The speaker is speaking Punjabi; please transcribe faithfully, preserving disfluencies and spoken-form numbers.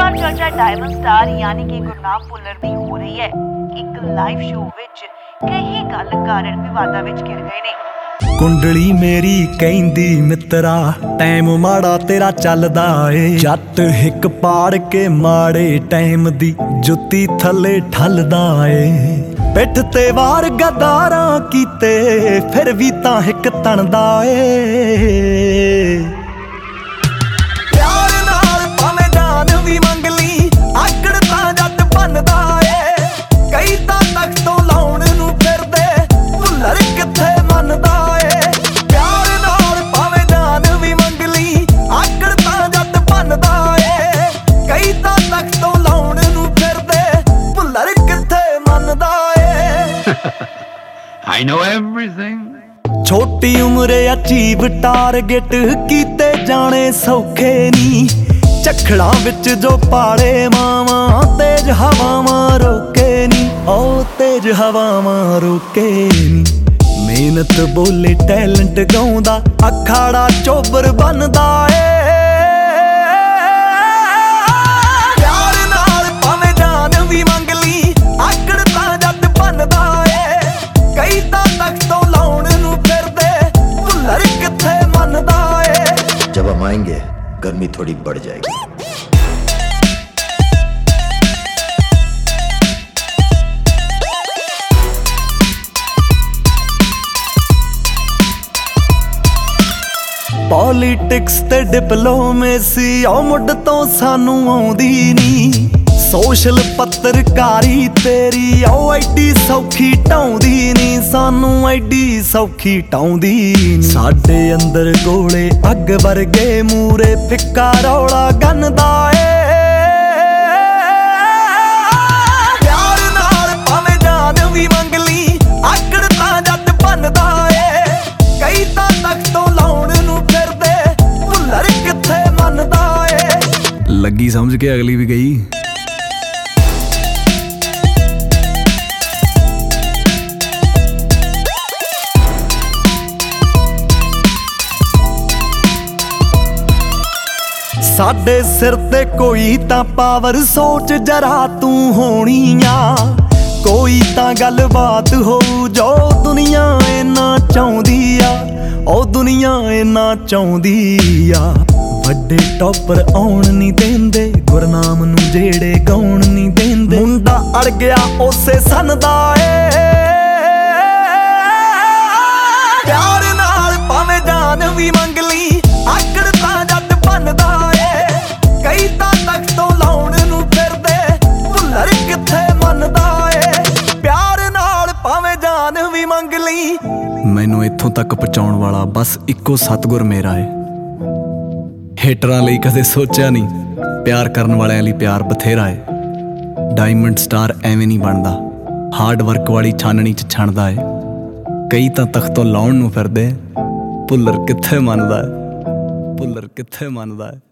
ਵਾਰ ਚਰਚਾ ਡਾਇਮੰਡ ਸਟਾਰ ਯਾਨੀ ਕਿ ਗੁਰਨਾਮ ਭੁੱਲਰ ਦੀ ਹੋ ਰਹੀ ਹੈ। ਇੱਕ ਲਾਈਵ ਸ਼ੋਅ ਵਿੱਚ ਕਈ ਗੱਲ ਕਾਰਨ ਵਿਵਾਦਾਂ ਵਿੱਚ ਘਿਰ ਗਏ ਨੇ। ਕੁੰਡਲੀ ਮੇਰੀ ਕਹਿੰਦੀ ਮਿੱਤਰਾ ਟਾਈਮ ਮਾੜਾ ਤੇਰਾ ਚੱਲਦਾ ਏ, ਜੱਟ ਹਿੱਕ ਪਾੜ ਕੇ ਮਾੜੇ ਟਾਈਮ ਦੀ ਜੁੱਤੀ ਥੱਲੇ ਠੱਲਦਾ ਏ। ਪਿੱਠ ਤੇ ਵਾਰ ਗਦਾਰਾਂ ਕੀਤੇ ਫਿਰ ਵੀ ਤਾਂ ਹਿੱਕ ਤਣਦਾ ਏ। ਪਿਆਰ ਨਾਲ ਭਾਵੇਂ ਜਾਨ ਵੀ ਮੰਗ ਲਈ ਆਕੜ ਤਾਂ ਜੱਟ ਬਣਦਾ ਏ। ਕਈ ਤਾਂ ਤਖਤ ਤੋਂ ਲਾਉਣ ਨੂੰ ਫਿਰਦੇ ਭੁੱਲਰ ਕਿੱਥੇ ਮੰਨਦਾ ਏ। ਪਿਆਰ ਨਾਲ ਭਾਵੇਂ ਜਾਨ ਵੀ ਮੰਗ ਲਈ ਆਕੜ ਤਾਂ ਜੱਟ ਬਣਦਾ ਏ। ਕਈ ਤਾਂ ਤਖਤ ਤੋਂ ਲਾਉਣ ਨੂੰ ਫਿਰਦੇ ਭੁੱਲਰ ਕਿੱਥੇ ਮੰਨਦਾ ਏ। I know everything। ਛੋਟੀ ਉਮਰੇ ਅਚੀਵ ਟਾਰਗੇਟ ਕੀਤੇ ਜਾਣੇ ਸੌਖੇ ਨੀ, ਝੱਖੜਾਂ ਵਿੱਚ ਜੋ ਪਾਲੇ ਮਾਵਾਂ ਤੇਜ ਹਵਾਵਾਂ ਰੋਕੇ ਨੀ, ਉਹ ਤੇਜ ਹਵਾਵਾਂ ਰੋਕੇ ਨੀ। ਮਿਹਨਤ ਬੋਲੇ ਟੈਲੈਂਟ ਗਾਉਂਦਾ ਅਖਾੜਾ ਚੋਬਰ ਬਣਦਾ ਏ। ਪਿਆਰ ਨਾਲ ਭਾਵੇਂ ਜਾਨ ਵੀ ਮੰਗ ਲਈ ਆਕੜ ਤਾਂ ਜੱਟ ਬਣਦਾ ਏ। ਕਈ ਤਾਂ ਤਖਤ ਤੋਂ ਲਾਉਣ ਨੂੰ ਫਿਰਦੇ ਭੁੱਲਰ ਕਿੱਥੇ ਮੰਨਦਾ ਏ। जब हम आएंगे गर्मी थोड़ी बढ़ जाएगी। ਪੋਲੀਟਿਕਸ ਤੇ ਡਿਪਲੋਮੇਸੀ ਉਹ ਮੁੱਢ ਤੋਂ ਸਾਨੂੰ ਆਉਂਦੀ ਨੀ, ਸੋਸ਼ਲ ਪੱਤਰਕਾਰੀ ਤੇਰੀ ਉਹ ਐਡੀ ਸੌਖੀ ਢਾਉਂਦੀ ਨੀ, ਸਾਨੂੰ ਐਡੀ ਸੌਖੀ ਢਾਉਂਦੀ ਨੀ। ਸਾਡੇ ਅੰਦਰ ਗੋਲੇ ਅੱਗ ਵਰਗੇ ਮੂਰੇ ਫਿੱਕਾ ਰੌਲਾ ਗੰਨਦਾ ਏ। ਪਿਆਰ ਨਾਲ ਭਾਵੇਂ ਜਾਨ ਵੀ ਮੰਗ ਲਈ ਆਕੜ ਤਾਂ ਜੱਟ ਬਣਦਾ ਏ। ਕਈ ਤਾਂ ਤਖਤ ਤੋਂ ਲਾਉਣ ਨੂੰ ਫਿਰਦੇ ਭੁੱਲਰ ਕਿੱਥੇ ਮੰਨਦਾ ਏ। ਲੱਗੀ ਸਮਝ ਕੇ ਅਗਲੀ ਵੀ ਗਈ। ਸਾਡੇ ਸਿਰ ਤੇ ਕੋਈ ਤਾਂ ਪਾਵਰ ਸੋਚ ਜਰਾ ਤੂੰ ਹੋਣੀ ਆ, ਕੋਈ ਤਾਂ ਗੱਲਬਾਤ ਹੋਊ ਜੋ ਦੁਨੀਆ ਇੰਨਾ ਚਾਹੁੰਦੀ ਆ, ਉਹ ਦੁਨੀਆ ਇੰਨਾ ਚਾਹੁੰਦੀ ਆ। ਵੱਡੇ ਟੌਪਰ ਆਉਣ ਨਹੀਂ ਦਿੰਦੇ ਗੁਰਨਾਮ ਨੂੰ, ਜਿਹੜੇ ਗਾਉਣ ਨਹੀਂ ਦਿੰਦੇ। ਮੁੰਡਾ ਅੜ ਗਿਆ ਉਸੇ ਸੰਨ ਦਾ ਏ। ਪਿਆਰ ਨਾਲ ਭਾਵੇਂ ਜਾਨ ਵੀ ਮੰਗ ਲਈ ਆਕੜ ਤਾਂ ਜੱਟ ਬਣਦਾ ਏ। ਕਈ ਤਾਂ ਤਖਤ ਤੋਂ ਲਾਉਣ ਨੂੰ ਫਿਰਦੇ ਭੁੱਲਰ ਕਿੱਥੇ ਮੰਨਦਾ ਏ। ਪਿਆਰ ਨਾਲ ਭਾਵੇਂ ਜਾਨ ਵੀ ਮੰਗ ਲਈ। ਮੈਨੂੰ ਇੱਥੋਂ ਤੱਕ ਪਹੁੰਚਾਉਣ ਵਾਲਾ ਬਸ ਇੱਕੋ ਸਤਿਗੁਰ ਮੇਰਾ ਏ। ਹੇਟਰਾਂ ਲਈ ਕਦੇ ਸੋਚਿਆ ਨਹੀਂ, ਪਿਆਰ ਕਰਨ ਵਾਲਿਆਂ ਲਈ ਪਿਆਰ ਬਥੇਰਾ ਏ। ਡਾਇਮੰਡ ਸਟਾਰ ਐਵੇਂ ਨਹੀਂ ਬਣਦਾ, ਹਾਰਡ ਵਰਕ ਵਾਲੀ ਛਾਨਣੀ 'ਚ ਛਣਦਾ ਏ। ਕਈ ਤਾਂ ਤਖਤ ਤੋਂ ਲਾਉਣ ਨੂੰ ਫਿਰਦੇ ਭੁੱਲਰ ਕਿੱਥੇ ਮੰਨਦਾ ਏ, ਭੁੱਲਰ ਕਿੱਥੇ ਮੰਨਦਾ ਏ।